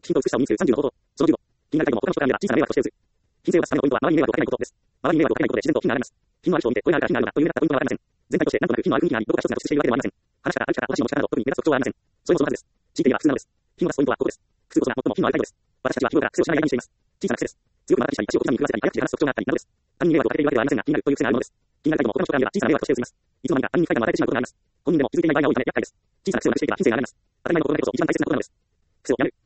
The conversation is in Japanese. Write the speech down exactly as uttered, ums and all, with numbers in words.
品と美しさを身につけるさんじゅうの方法。そのじゅうご。気になりたいも他の人から見れば小さな迷惑として映る。品性を出すためのポイントは、周りに迷惑をかけないことです。周りに迷惑をかけないことで自然と品が現れます。品のある人を見て、これがあるから品があるんだという目立ったポイントはありません。全体としてなんとなく品のある雰囲気があり、どこか一つが突出しているわけでもありません。話し方、歩き方、お箸の持ち方など特に目立つ特徴はありません。それもそのはずです。強いて言えば普通なのです。品を出すポイントはここです。普通こそが最も品のある態度です。私たちは日頃から癖をしない間にしています。小さな癖です。強く曲がったりしたり、足を小刻みに振らせたり、早口で話す特徴があったりなどです。他人に迷惑をかけているわけではありませんが、気になるという癖があるものです。気になりたいとも他の人から見れば小さな迷惑として映ります。いつの間にか他人に不快感を与えてしまうことがあります。本人でも気づいていない場合が多いため厄介です。小さな癖をなくしていけば品性が現れます。当たり前のことだけこそ一番大切なことなのです。癖をやめる。